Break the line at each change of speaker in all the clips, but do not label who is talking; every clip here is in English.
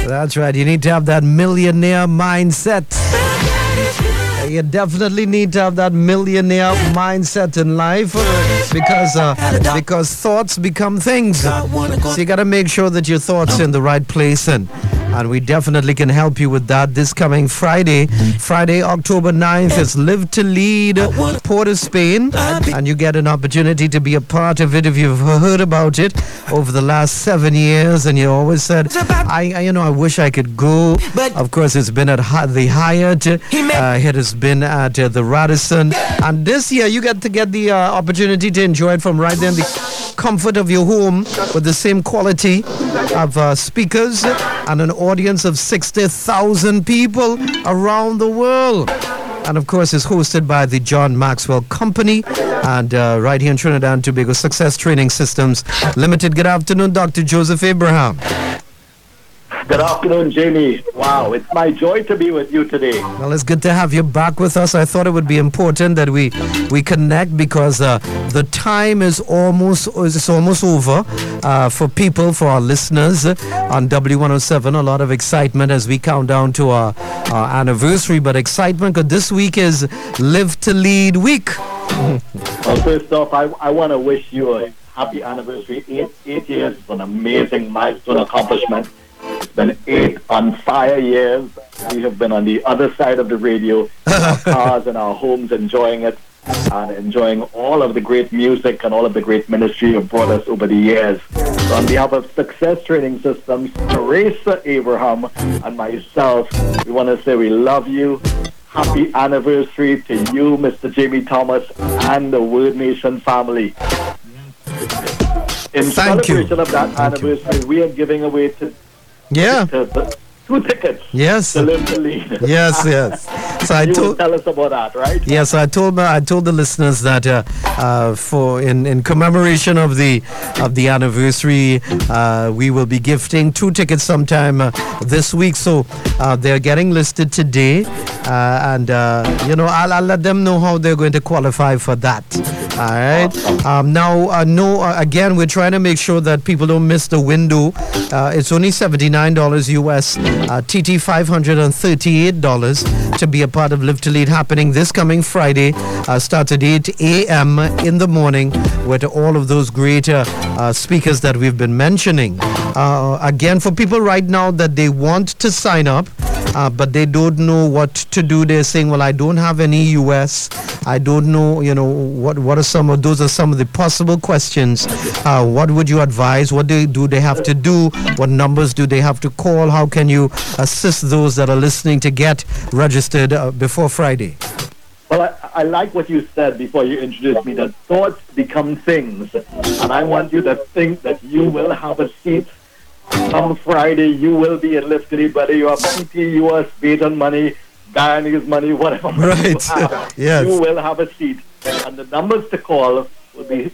That's right. You need to have that millionaire mindset. You definitely need to have that millionaire mindset in life because thoughts become things. So you got to make sure that your thoughts are in the right place, and we definitely can help you with that this coming Friday, October 9th. It's Live to Lead, Port of Spain, and you get an opportunity to be a part of it if you've heard about it over the last 7 years and you always said, I wish I could go. Of course, it's been at the Hyatt, it has been at the Radisson, and this year you get the opportunity to enjoy it from right there in the comfort of your home with the same quality of speakers and an audience of 60,000 people around the world. And of course, it's hosted by the John Maxwell Company and right here in Trinidad and Tobago Success Training Systems Limited. Good afternoon, Dr. Joseph Abraham.
Good afternoon, Jamie. Wow, it's my joy to be with you today.
Well, it's good to have you back with us. I thought it would be important that we connect because the time is almost over for our listeners on W107. A lot of excitement as we count down to our anniversary, but excitement because this week is Live to Lead Week.
Well, first off, I want to wish you a happy anniversary. 8 years is an amazing milestone accomplishment. It's been 8 on fire years. We have been on the other side of the radio, in our cars and our homes, enjoying it and enjoying all of the great music and all of the great ministry you've brought us over the years. So on behalf of Success Training Systems, Teresa Abraham and myself, we want to say we love you. Happy anniversary to you, Mr. Jamie Thomas, and the Word Nation family. In celebration of that anniversary, we are giving away to 2 tickets.
Yes.
To Live to Lead.
Yes. So
you will tell us about that, right?
Yes, I told the listeners that for in commemoration of the anniversary, we will be gifting 2 tickets sometime this week. So they're getting listed today, and I'll let them know how they're going to qualify for that. All right. Again, we're trying to make sure that people don't miss the window. It's only $79 US, TT $538 to be a part of Live to Lead, happening this coming Friday, starts at 8 a.m. in the morning with all of those great speakers that we've been mentioning. Again, for people right now that they want to sign up, but they don't know what to do. They're saying, well, I don't have any US. I don't know, what are some of those are some of the possible questions. What would you advise? What do they have to do? What numbers do they have to call? How can you assist those that are listening to get registered before Friday?
Well, I like what you said before you introduced me, that thoughts become things. And I want you to think that you will have a seat. Come Friday, you will be in Live to Lead, whether you have PT, US, Baton money, Guyanese money, whatever money you have,
yes.
You will have a seat. And the numbers to call will be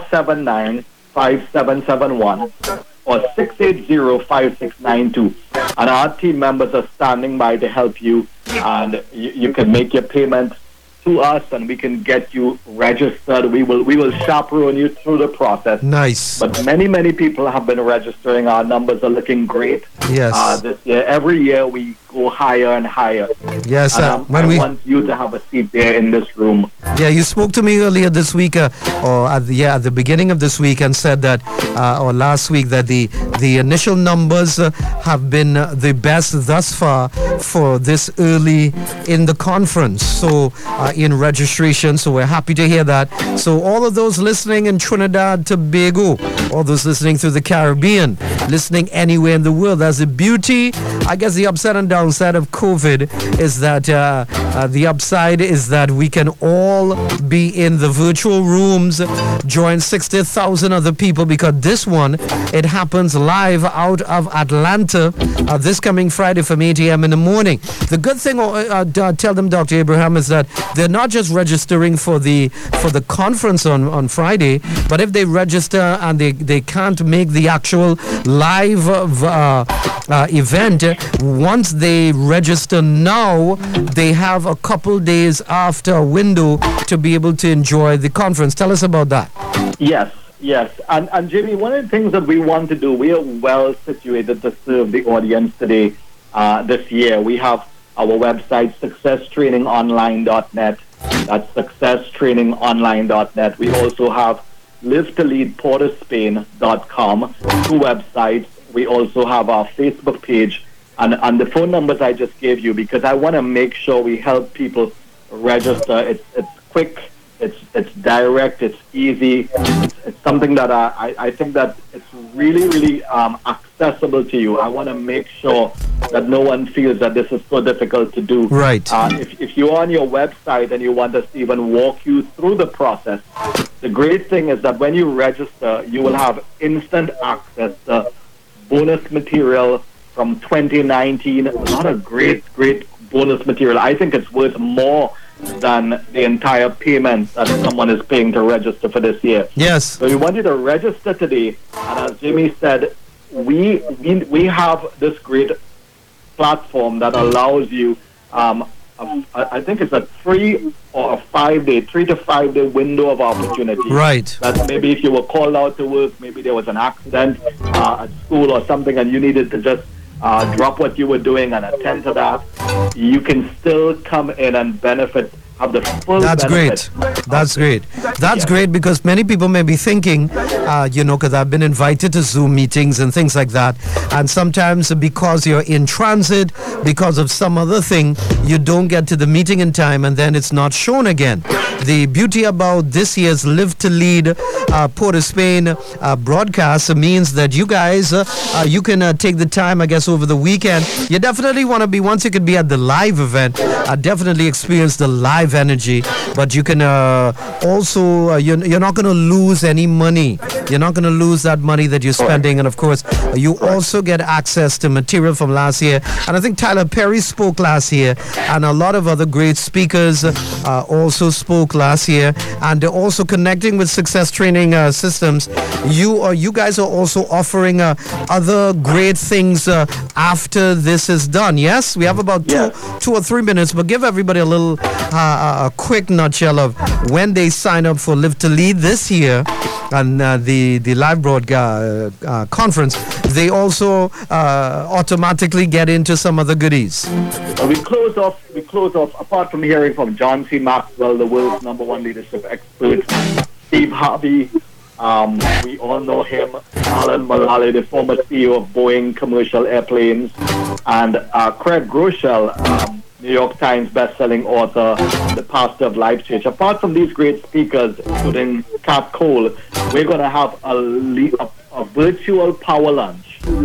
479-5771 or 680-5692. And our team members are standing by to help you, and you can make your payment to us and we can get you registered. We will chaperone you through the process.
Nice.
But many people have been registering. Our numbers are looking great.
Yes.
This year, every year we go higher and higher.
Yes.
I want you to have a seat there in this room.
Yeah, you spoke to me earlier this week, at the beginning of this week, and said that, or last week, that the initial numbers have been the best thus far for this early in the conference. So in registration, so we're happy to hear that. So all of those listening in Trinidad, Tobago, all those listening through the Caribbean, listening anywhere in the world, that's the beauty. I guess the upside and downside of COVID is that the upside is that we can all be in the virtual rooms, join 60,000 other people, because this one, it happens live out of Atlanta this coming Friday from 8 a.m. in the morning. The good thing, tell them, Dr. Abraham, is that they're not just registering for the conference on Friday, but if they register and they can't make the actual live event, once they register now, they have a couple days after a window to be able to enjoy the conference. Tell us about that.
Yes. Yes, and Jimmy, one of the things that we want to do, we are well situated to serve the audience today, this year. We have our website, successtrainingonline.net. That's successtrainingonline.net. We also have Live to Lead PorterSpain.com, two websites. We also have our Facebook page and the phone numbers I just gave you, because I want to make sure we help people register. It's quick, it's direct, it's easy. It's something that I think that it's really accessible to you. I want to make sure that no one feels that this is so difficult to do.
Right.
If you're on your website and you want us to even walk you through the process, the great thing is that when you register, you will have instant access to bonus material from 2019. A lot of great bonus material. I think it's worth more than the entire payment that someone is paying to register for this year.
Yes.
So we want you to register today. And as Jimmy said, we have this great platform that allows you, I think it's a 3 or a 5 day, 3 to 5 day window of opportunity.
Right.
That maybe if you were called out to work, maybe there was an accident at school or something, and you needed to just drop what you were doing and attend to that, you can still come in and benefit, have the full benefit.
That's great because many people may be thinking, because I've been invited to Zoom meetings and things like that, and sometimes because you're in transit, because of some other thing, you don't get to the meeting in time, and then it's not shown again. The beauty about this year's Live to Lead Port of Spain broadcast means that you guys, you can take the time, I guess, over the weekend. You definitely want to be, once you could be at the live event, definitely experience the live energy, but you can also, you're not going to lose any money. You're not going to lose that money that you're spending, and of course, you also get access to material from last year, and I think Tyler Perry spoke last year, and a lot of other great speakers also spoke last year, and they're also connecting with Success Training Systems. You guys are also offering other great things after this is done. Yes, we have about 2 or 3 minutes, but give everybody a little a quick nutshell of when they sign up for Live to Lead this year and the live broadcast conference. They also automatically get into some other goodies.
We close off. Apart from hearing from John C. Maxwell, the world's #1 leadership expert, Steve Harvey. We all know him. Alan Mulally, the former CEO of Boeing Commercial Airplanes, and Craig Groeschel, New York Times best-selling author, the pastor of Life Church. Apart from these great speakers, including Kat Cole, we're going to have a virtual power lunch.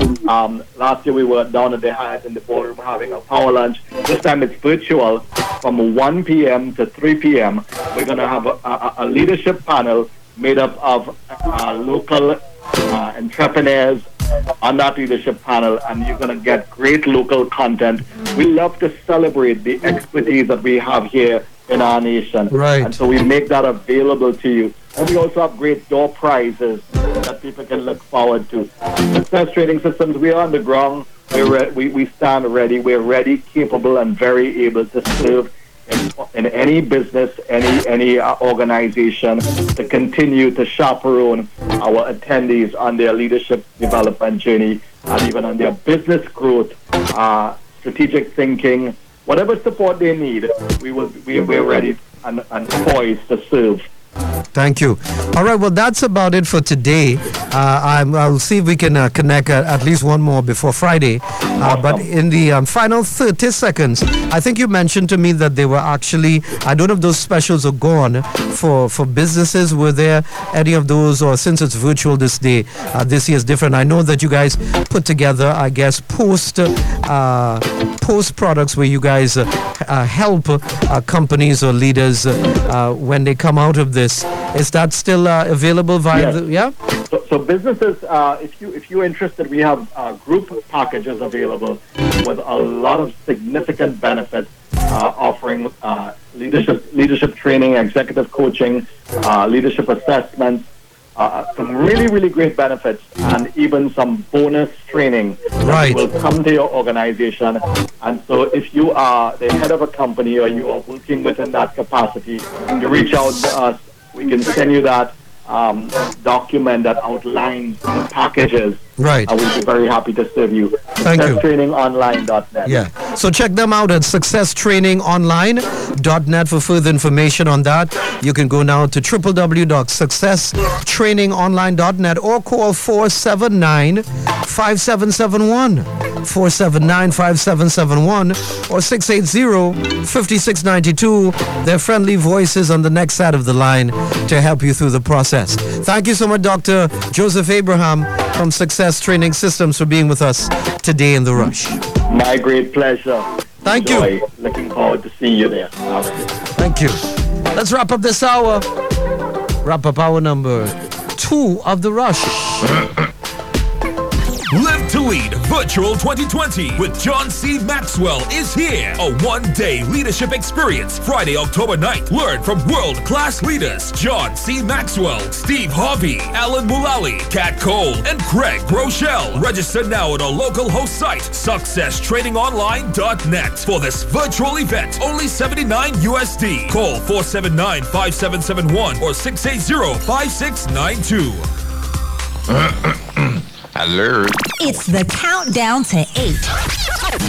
Last year we were down at the Hyatt in the ballroom having a power lunch. This time it's virtual from 1 p.m. to 3 p.m. We're going to have a leadership panel made up of local entrepreneurs on that leadership panel, and you're going to get great local content. We love to celebrate the expertise that we have here in our nation.
Right.
And so we make that available to you. And we also have great door prizes that people can look forward to. Success Training Systems, we are on the ground. We stand ready. We're ready, capable, and very able to serve in any business, any organization, to continue to chaperone our attendees on their leadership development journey and even on their business growth, strategic thinking, whatever support they need. We're ready and poised to serve.
Thank you. All right, well, that's about it for today. I'll see if we can connect at least one more before Friday. But in the final 30 seconds, I think you mentioned to me that they were actually, I don't know if those specials are gone for businesses. Were there any of those, or since it's virtual this day, this year is different? I know that you guys put together, I guess, post products where you guys help companies or leaders when they come out of this. Is that still available via
So businesses, if you're interested, we have group packages available with a lot of significant benefits, offering leadership training, executive coaching, leadership assessments, some really great benefits, and even some bonus training that will come to your organization. And so if you are the head of a company or you are working within that capacity, you reach out to us. We can send you that. document that outlines the packages.
Right.
I will be very happy to serve you.
Thank you.
SuccessTrainingOnline.net.
Yeah. So check them out at successtrainingonline.net for further information on that. You can go now to www.successtrainingonline.net or call 479-5771. 479-5771 or 680-5692. Their friendly voices on the next side of the line to help you through the process. Thank you so much, Dr. Joseph Abraham from Success Training Systems, for being with us today in The Rush.
My great pleasure.
Thank
Enjoy.
you.
Looking forward to seeing you there.
Thank you. Let's wrap up this hour. Wrap up hour number 2 of The Rush.
Live to Lead Virtual 2020 with John C. Maxwell is here. A one-day leadership experience. Friday, October 9th. Learn from world-class leaders. John C. Maxwell, Steve Harvey, Alan Mulally, Kat Cole, and Craig Rochelle. Register now at our local host site, successtrainingonline.net. For this virtual event, only $79 USD. Call 479-5771 or 680-5692.
Alert.
It's the countdown to 8.